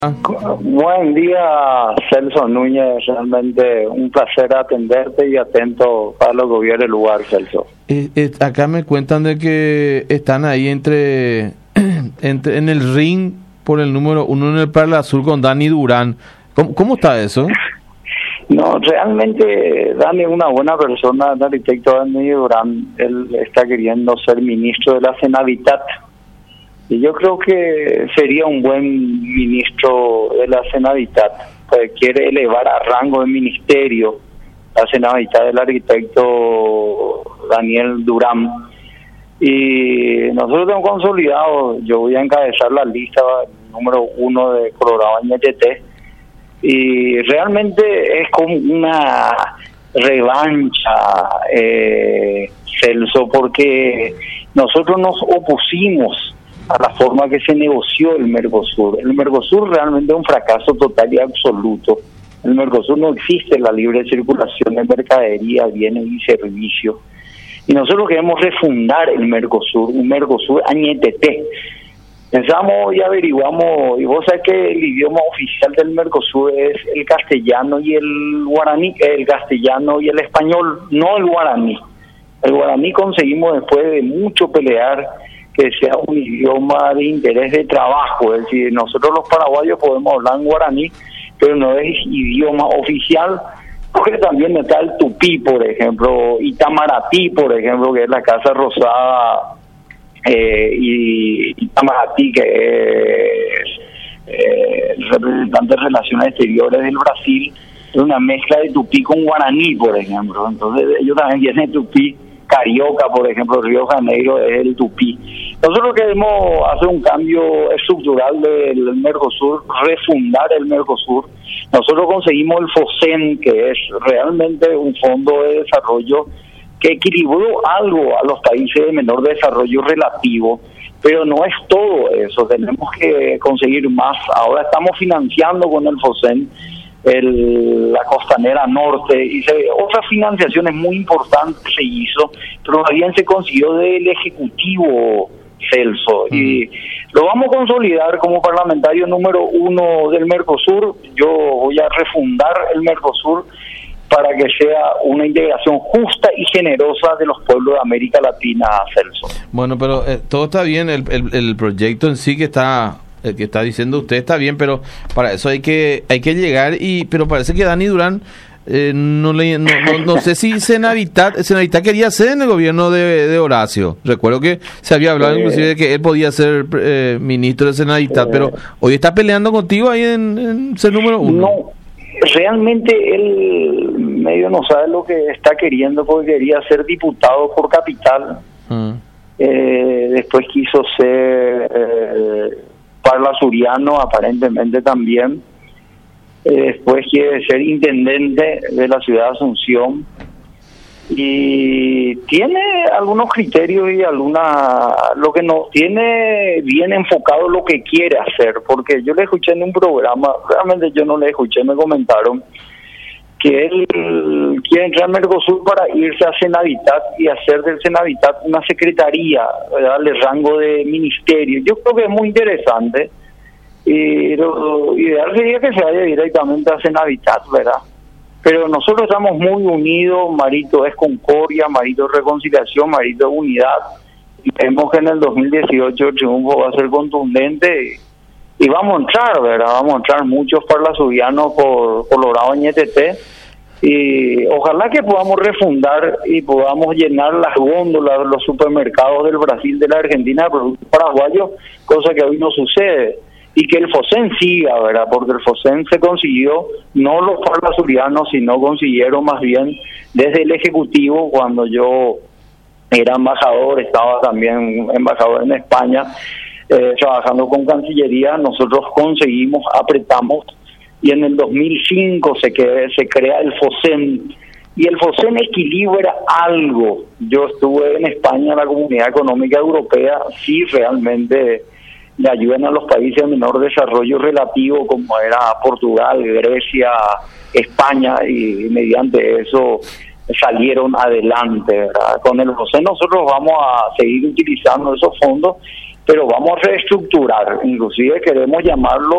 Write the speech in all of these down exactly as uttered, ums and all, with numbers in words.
Buen día, Celso Núñez. Realmente un placer atenderte y atento a lo que hubiera lugar, Celso. Eh, eh, acá me cuentan de que están ahí entre, entre en el ring por el número uno en el Perla Azul con Dani Durán. ¿Cómo, cómo está eso? No, realmente Dani es una buena persona, el arquitecto Dani Durán. Él está queriendo ser ministro de la Senavitat. Y yo creo que sería un buen ministro de la Senavitat, pues quiere elevar a rango de ministerio la Senavitat del arquitecto Daniel Durán. Y nosotros hemos consolidado, yo voy a encabezar la lista número uno de Colorado Añetete, y realmente es como una revancha, eh, Celso, porque nosotros nos opusimos a la forma que se negoció el Mercosur. El Mercosur realmente es un fracaso total y absoluto. En el Mercosur no existe la libre circulación de mercadería, bienes y servicios. Y nosotros queremos refundar el Mercosur, un Mercosur añetete. Pensamos y averiguamos, y vos sabés que el idioma oficial del Mercosur es el castellano y el guaraní, el castellano y el español, no el guaraní. El guaraní conseguimos después de mucho pelear que sea un idioma de interés de trabajo, es decir, nosotros los paraguayos podemos hablar en guaraní, pero no es idioma oficial, porque también está el tupí, por ejemplo, Itamaraty, por ejemplo, que es la Casa Rosada, eh, y Itamaraty, que es eh, el representante de Relaciones Exteriores del Brasil, es una mezcla de tupí con guaraní, por ejemplo, entonces ellos también tienen tupí. Carioca, por ejemplo, Río de Janeiro es el tupí. Nosotros queremos hacer un cambio estructural del Mercosur, refundar el Mercosur. Nosotros conseguimos el FOSEN, que es realmente un fondo de desarrollo que equilibró algo a los países de menor desarrollo relativo, pero no es todo eso, tenemos que conseguir más. Ahora estamos financiando con el FOSEN El, la costanera norte y se, otras financiaciones muy importantes se hizo, pero más bien se consiguió del Ejecutivo, Celso, mm. y lo vamos a consolidar como parlamentario número uno del Mercosur. Yo voy a refundar el Mercosur para que sea una integración justa y generosa de los pueblos de América Latina, Celso. Bueno, pero eh, todo está bien, el, el, el proyecto en sí que está... el que está diciendo usted está bien, pero para eso hay que hay que llegar, y pero parece que Dani Durán eh, no, le, no, no no sé si Senavitat Senavitat quería ser en el gobierno de, de Horacio. Recuerdo que se había hablado eh, inclusive de que él podía ser eh, ministro de Senavitat, eh, pero hoy está peleando contigo ahí en, en ser número uno. No, realmente él medio no sabe lo que está queriendo, porque quería ser diputado por Capital. Uh. Eh, después quiso ser eh, parlasuriano, aparentemente también. Eh, después quiere ser intendente de la ciudad de Asunción, y tiene algunos criterios y alguna lo que no tiene bien enfocado lo que quiere hacer, porque yo le escuché en un programa, realmente yo no le escuché, me comentaron que él quiere entrar al Mercosur para irse a Senavitat y hacer del Senavitat una secretaría, darle rango de ministerio. Yo creo que es muy interesante, y lo ideal sería que se vaya directamente a Senavitat, ¿verdad? Pero nosotros estamos muy unidos, Marito es concordia, Marito es reconciliación, Marito es unidad, y vemos que en el dos mil dieciocho el triunfo va a ser contundente, y, y vamos a entrar, ¿verdad? Vamos a entrar muchos parlasudianos por Colorado Añetete, y ojalá que podamos refundar y podamos llenar las góndolas de los supermercados del Brasil, de la Argentina, de productos paraguayos, cosa que hoy no sucede. Y que el FOSEN siga, ¿verdad? Porque el FOSEN se consiguió, no los parlasurianos, sino consiguieron más bien desde el Ejecutivo. Cuando yo era embajador, estaba también embajador en España, eh, trabajando con Cancillería, nosotros conseguimos, apretamos, y en el dos mil cinco se, que, se crea el FOSEN, y el FOSEN equilibra algo. Yo estuve en España, en la Comunidad Económica Europea, sí realmente le ayudan a los países de menor desarrollo relativo, como era Portugal, Grecia, España, y mediante eso salieron adelante, ¿verdad? Con el FOSEN nosotros vamos a seguir utilizando esos fondos, pero vamos a reestructurar, inclusive queremos llamarlo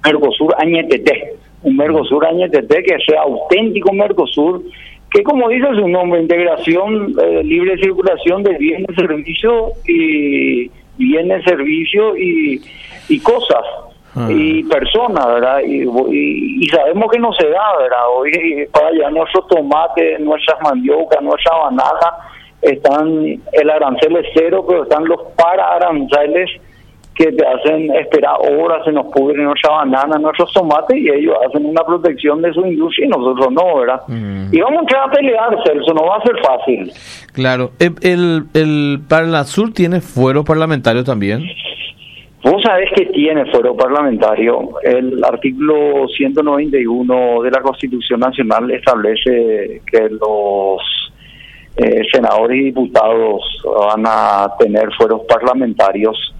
Mercosur Añetete, un Mercosur Añetete que sea auténtico Mercosur, que como dice su nombre, integración, eh, libre circulación de bienes, servicios y bienes, servicios y, y cosas. Ah. Y personas, ¿verdad? Y, y, y sabemos que no se da, ¿verdad? Hoy para allá nuestros tomates, nuestras mandiocas, nuestra banana, están, el arancel es cero, pero están los para aranceles que te hacen esperar horas, se nos pudren nuestra banana, nuestros tomates, y ellos hacen una protección de su industria y nosotros no, ¿verdad? Mm. Y vamos a entrar a pelear, Celso, no va a ser fácil. Claro. ¿El, el, el Parlasur tiene fuero parlamentario también? Vos sabés que tiene fuero parlamentario. El artículo ciento noventa y uno de la Constitución Nacional establece que los eh, senadores y diputados van a tener fueros parlamentarios,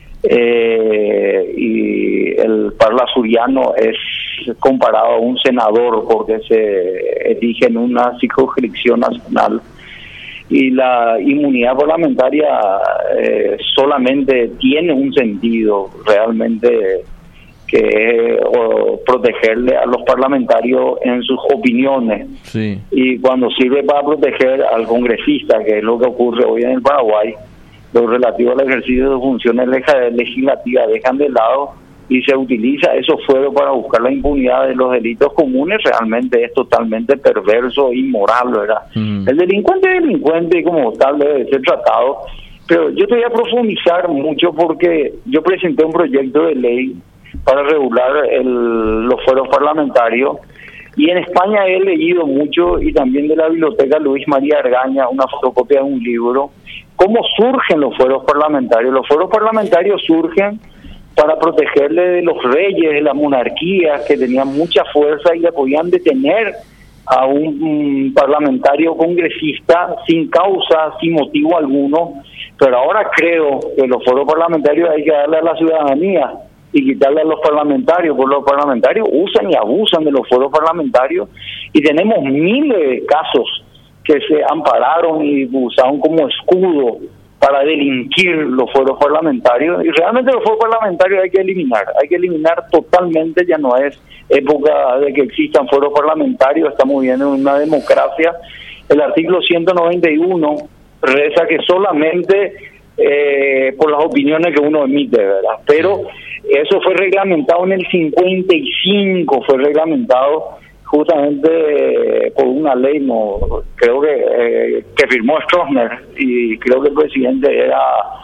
eh, y el parlasuriano es comparado a un senador porque se elige en una circunscripción nacional. Y la inmunidad parlamentaria eh, solamente tiene un sentido realmente, que es o, protegerle a los parlamentarios en sus opiniones. Sí. Y cuando sirve para proteger al congresista, que es lo que ocurre hoy en el Paraguay, lo relativo al ejercicio de funciones legislativas dejan de lado y se utiliza eso fuero para buscar la impunidad de los delitos comunes, realmente es totalmente perverso e inmoral, ¿verdad? Mm. El delincuente es delincuente y como tal debe ser tratado, pero yo te voy a profundizar mucho porque yo presenté un proyecto de ley para regular el, los fueros parlamentarios, y en España he leído mucho, y también de la biblioteca Luis María Argaña, una fotocopia de un libro, cómo surgen los fueros parlamentarios. Los fueros parlamentarios surgen para protegerle de los reyes, de las monarquías, que tenían mucha fuerza y le podían detener a un, un parlamentario congresista sin causa, sin motivo alguno. Pero ahora creo que los foros parlamentarios hay que darle a la ciudadanía y quitarle a los parlamentarios, porque los parlamentarios usan y abusan de los foros parlamentarios, y tenemos miles de casos que se ampararon y usaron como escudo para delinquir los foros parlamentarios, y realmente los foros parlamentarios hay que eliminar, hay que eliminar totalmente. Ya no es época de que existan foros parlamentarios, estamos viviendo en una democracia. El artículo ciento noventa y uno reza que solamente eh, por las opiniones que uno emite, ¿verdad? Pero eso fue reglamentado en el cincuenta y cinco, fue reglamentado justamente por una ley, no creo que eh, que firmó Stroessner, y creo que el presidente era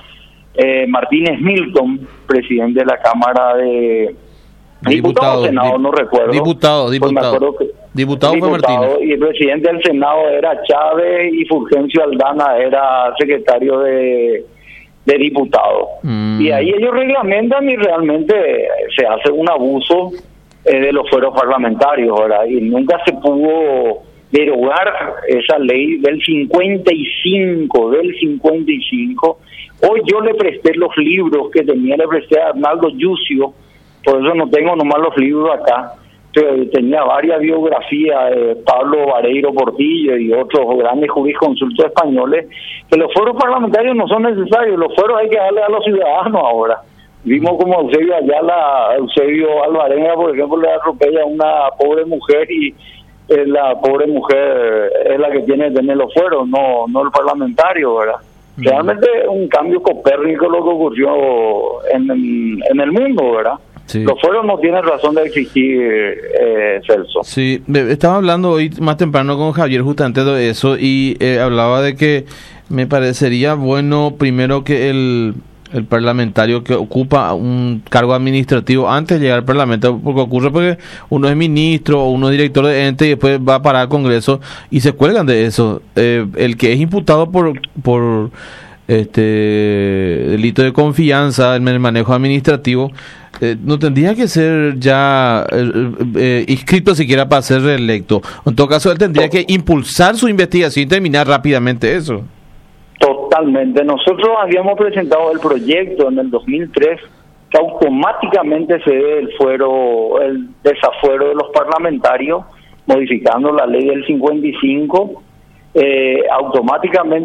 eh, Martínez Milton, presidente de la Cámara de Diputados, Senado, no recuerdo. Diputado, diputado. Que, diputado, diputado fue Martínez. Y el presidente del Senado era Chávez y Fulgencio Aldana era secretario de, de diputados. Mm. Y ahí ellos reglamentan y realmente se hace un abuso eh, de los fueros parlamentarios, ¿verdad? Y nunca se pudo derogar esa ley del cincuenta y cinco, del cincuenta y cinco. Hoy yo le presté los libros que tenía, le presté a Arnaldo Yucio, por eso no tengo nomás los libros acá, pero tenía varias biografías de Pablo Vareiro Portillo y otros grandes jurisconsultos españoles, que los foros parlamentarios no son necesarios, los foros hay que darle a los ciudadanos ahora. Vimos como Eusebio Ayala, Eusebio Alvarenga, por ejemplo, le atropella a una pobre mujer, y eh, la pobre mujer es la que tiene que tener los fueros, no, no el parlamentario, ¿verdad? Mm. Realmente es un cambio copérnico lo que ocurrió en, en, en el mundo, ¿verdad? Sí. Los fueros no tienen razón de existir, eh, Celso. Sí, estaba hablando hoy más temprano con Javier justamente de eso, y eh, hablaba de que me parecería bueno primero que el, el parlamentario que ocupa un cargo administrativo antes de llegar al Parlamento, porque ocurre porque uno es ministro o uno es director de ente y después va a parar al Congreso y se cuelgan de eso. Eh, el que es imputado por... por este delito de confianza en el manejo administrativo, eh, no tendría que ser ya eh, eh, inscrito siquiera para ser reelecto. En todo caso, él tendría que impulsar su investigación y terminar rápidamente eso. Totalmente. Nosotros habíamos presentado el proyecto en el dos mil tres que automáticamente se dé el fuero, el desafuero de los parlamentarios, modificando la ley del cincuenta y cinco. Eh, automáticamente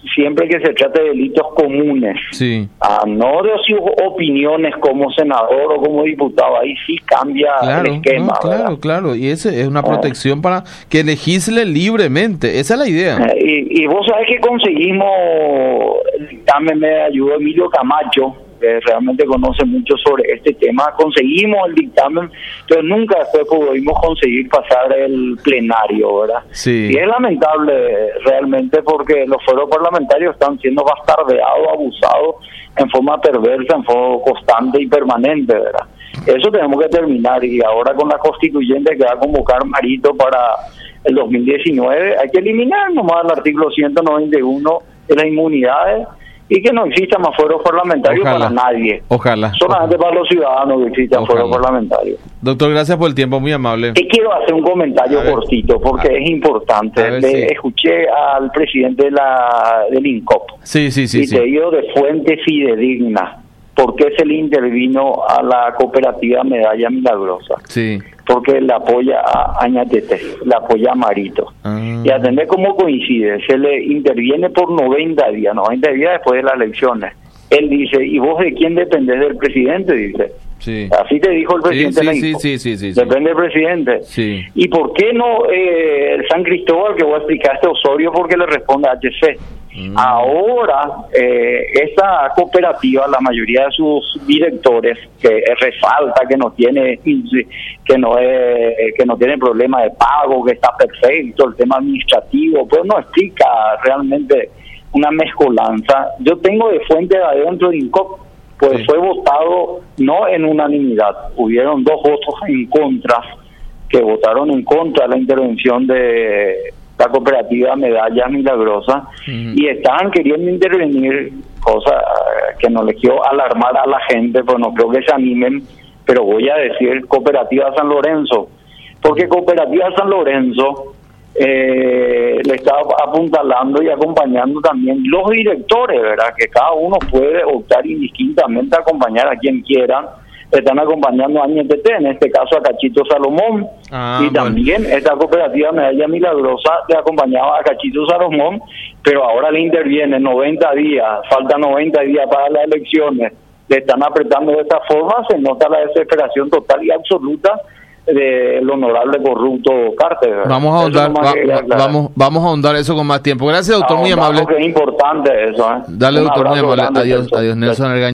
siempre que se trate de delitos comunes, sí. ah, no de sus opiniones como senador o como diputado, ahí sí cambia claro, el esquema. No, claro, ¿verdad? Claro, y ese es una protección ah. para que legisle libremente, esa es la idea. Eh, y, y vos sabés que conseguimos, el dictamen me ayudó Emilio Camacho, que realmente conoce mucho sobre este tema, conseguimos el dictamen, pero nunca después pudimos conseguir pasar el plenario, ¿verdad? Sí. Y es lamentable realmente porque los fueros parlamentarios están siendo bastardeados, abusados en forma perversa, en forma constante y permanente, ¿verdad? Eso tenemos que terminar, y ahora con la constituyente que va a convocar Marito para el dos mil diecinueve, hay que eliminar nomás el artículo ciento noventa y uno de las inmunidades, y que no existan más fueros parlamentarios ojalá, para nadie. Ojalá. Solamente ojalá. para los ciudadanos que existan fueros parlamentarios. Doctor, gracias por el tiempo, muy amable. Te quiero hacer un comentario cortito, porque ver, es importante. ver, Le sí. escuché al presidente de la del INCOP. Sí, sí, sí. Y sí. te digo de fuente fidedigna. ¿Por qué se le intervino a la cooperativa Medalla Milagrosa? Sí. Porque le apoya a Añatete, le apoya a Marito. Ah. Y atender cómo coincide, se le interviene por noventa días, noventa días después de las elecciones. Él dice, ¿y vos de quién dependés? Del presidente, dice. Sí. Así te dijo el presidente. Sí, de sí, la sí, sí, sí, sí. Depende del presidente. Sí. ¿Y por qué no eh, el San Cristóbal, que voy a explicar este Osorio, porque le responde a H C? Mm. Ahora, eh, esta cooperativa, la mayoría de sus directores, que resalta que no tiene que no es, que no tiene problema de pago, que está perfecto, el tema administrativo, pues no explica realmente una mezcolanza. Yo tengo de fuente de adentro de INCOP, pues sí. Fue votado no en unanimidad, hubieron dos votos en contra, que votaron en contra de la intervención de la cooperativa Medalla Milagrosa, uh-huh. Y estaban queriendo intervenir, cosa que no les quiero alarmar a la gente, pues no creo que se animen, pero voy a decir Cooperativa San Lorenzo, porque Cooperativa San Lorenzo eh, le está apuntalando y acompañando también los directores, ¿verdad? Que cada uno puede optar indistintamente a acompañar a quien quiera. Están acompañando a N T T, en este caso a Cachito Salomón, ah, y bueno. También esta cooperativa Medalla Milagrosa le acompañaba a Cachito Salomón, pero ahora le interviene noventa días, faltan noventa días para las elecciones, le están apretando de esta forma, se nota la desesperación total y absoluta del honorable corrupto Carter. Vamos a ahondar, va, va, vamos, vamos a ahondar eso con más tiempo. Gracias, doctor, muy amable. Es importante eso, ¿eh? Dale, doctor, muy amable. Adiós, adiós, Nelson Argaño.